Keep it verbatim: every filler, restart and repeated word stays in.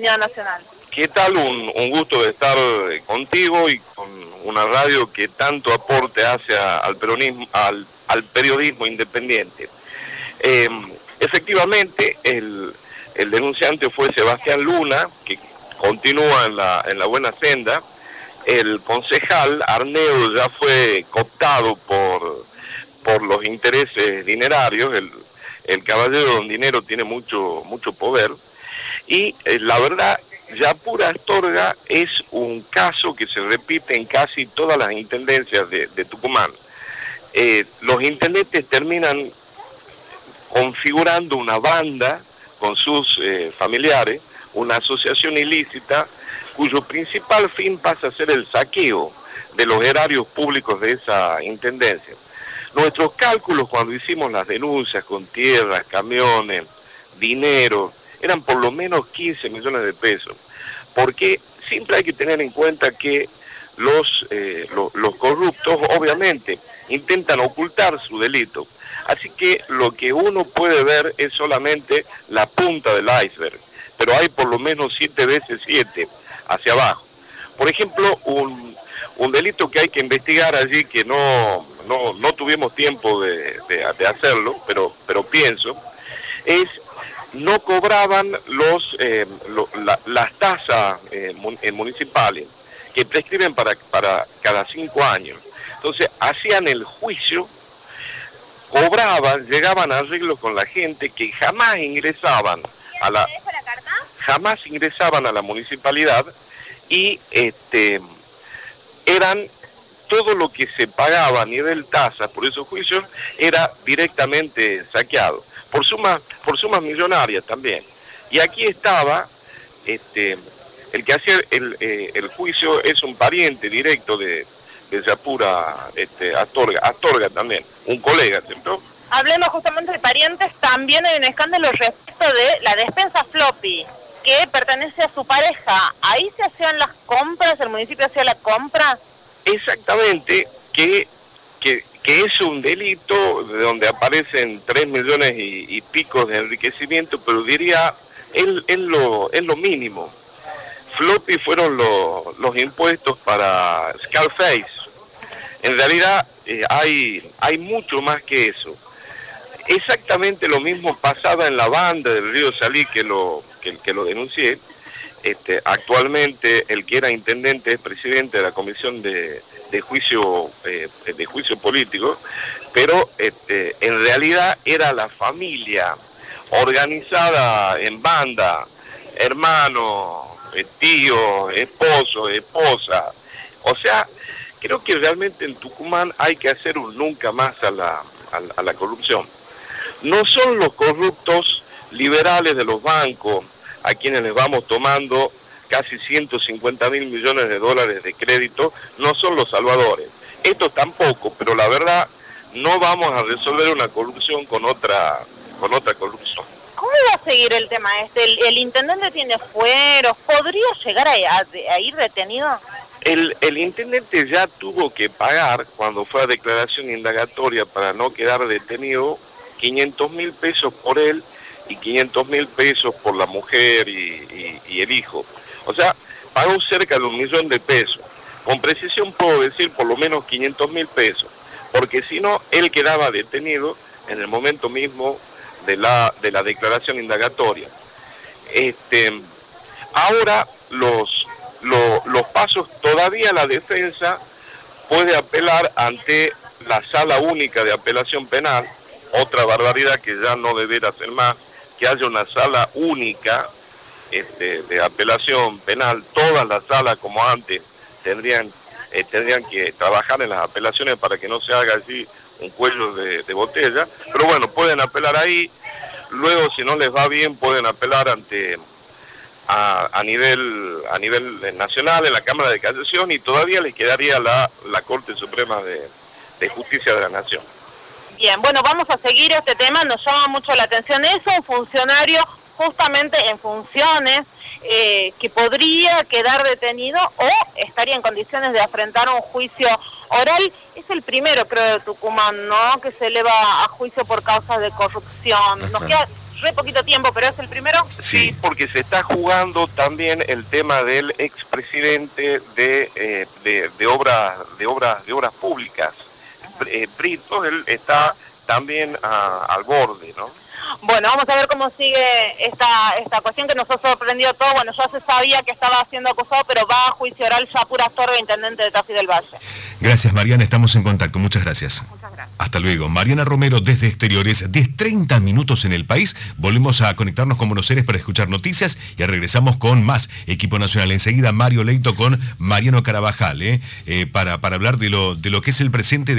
bienvenido a Nacional. ¿Qué tal? Un, un gusto de estar contigo y con una radio que tanto aporte hace al peronismo, al, al periodismo independiente. Eh, efectivamente, el, el denunciante fue Sebastián Luna, que continúa en la, en la buena senda. El concejal Arnedo ya fue cooptado por, por los intereses dinerarios. El, el caballero don dinero tiene mucho, mucho poder. Y eh, la verdad, Yapur Astorga es un caso que se repite en casi todas las intendencias de, de Tucumán. Eh, los intendentes terminan configurando una banda con sus eh, familiares, una asociación ilícita, cuyo principal fin pasa a ser el saqueo de los erarios públicos de esa intendencia. Nuestros cálculos cuando hicimos las denuncias con tierras, camiones, dinero, eran por lo menos quince millones de pesos, porque siempre hay que tener en cuenta que los, eh, lo, los corruptos obviamente intentan ocultar su delito, así que lo que uno puede ver es solamente la punta del iceberg, pero hay por lo menos siete veces siete hacia abajo. Por ejemplo, un, un delito que hay que investigar allí, que no, no, no tuvimos tiempo de, de, de hacerlo, pero, pero pienso, es no cobraban los eh, lo, la, las tasas eh, municipales que prescriben para, para cada cinco años. Entonces hacían el juicio, cobraban, llegaban a arreglos con la gente que jamás ingresaban a la jamás ingresaban a la municipalidad y este eran todo lo que se pagaba a nivel tasa por esos juicios era directamente saqueado. Por sumas, por sumas millonarias también. Y aquí estaba, este, el que hacía el, eh, el juicio es un pariente directo de, de Yapura este, Astorga, Astorga también, un colega, ¿cierto? Hablemos justamente de parientes, también hay un escándalo respecto de la despensa Floppy, que pertenece a su pareja. ¿Ahí se hacían las compras? ¿El municipio hacía la compra? Exactamente, que... que que es un delito de donde aparecen tres millones y, y pico de enriquecimiento, pero diría, es, es, lo, es lo mínimo. Floppy fueron lo, los impuestos para Scarface. En realidad eh, hay, hay mucho más que eso. Exactamente lo mismo pasaba en la banda del Río Salí, que lo, que, que lo denuncié. Este, actualmente el que era intendente es presidente de la comisión de... de juicio eh, de juicio político, pero este, en realidad era la familia organizada en banda, hermano, eh, tío, esposo, esposa. O sea, creo que realmente en Tucumán hay que hacer un nunca más a la, a, a la corrupción. No son los corruptos liberales de los bancos a quienes les vamos tomando casi ciento cincuenta mil millones de dólares de crédito, no son los salvadores. Estos tampoco, pero la verdad no vamos a resolver una corrupción con otra con otra corrupción. ¿Cómo va a seguir el tema este? ¿El, el intendente tiene fueros? ¿Podría llegar a, a, a ir detenido? El, el intendente ya tuvo que pagar, cuando fue a declaración indagatoria para no quedar detenido, quinientos mil pesos por él y quinientos mil pesos por la mujer y, y, y el hijo. O sea, pagó cerca de un millón de pesos. Con precisión puedo decir por lo menos quinientos mil pesos, porque si no, él quedaba detenido en el momento mismo de la, de la declaración indagatoria. Este, ahora los, los, los pasos, todavía la defensa puede apelar ante la Sala Única de Apelación Penal, otra barbaridad que ya no deberá ser más, que haya una sala única Este, de apelación penal. Todas las salas como antes tendrían eh, tendrían que trabajar en las apelaciones para que no se haga así un cuello de, de botella, pero bueno, pueden apelar ahí. Luego, si no les va bien, pueden apelar ante a, a nivel a nivel nacional en la Cámara de Casación, y todavía les quedaría la, la Corte Suprema de, de Justicia de la Nación. Bien, bueno, vamos a seguir este tema, nos llama mucho la atención eso, un funcionario justamente en funciones eh, que podría quedar detenido o estaría en condiciones de afrontar un juicio oral. Es el primero, creo, de Tucumán, ¿no?, que se eleva a juicio por causas de corrupción. Nos queda, re poquito tiempo, pero es el primero. Sí, sí, porque se está jugando también el tema del expresidente de, eh, de, de, obras, de, obras, de obras públicas. Eh, Brito, él está también a, al borde, ¿no? Bueno, vamos a ver cómo sigue esta esta cuestión que nos ha sorprendido todo. Bueno, ya se sabía que estaba siendo acusado, pero va a juicio oral ya Pura Astorga, intendente de Tafí del Valle. Gracias, Mariana, estamos en contacto. Muchas gracias. Muchas gracias. Hasta luego. Mariana Romero desde Exteriores, diez treinta minutos en el país. Volvemos a conectarnos con Buenos Aires para escuchar noticias y regresamos con más Equipo Nacional. Enseguida Mario Leito con Mariano Carabajal, ¿eh? Eh, para, para hablar de lo, de lo que es el presente.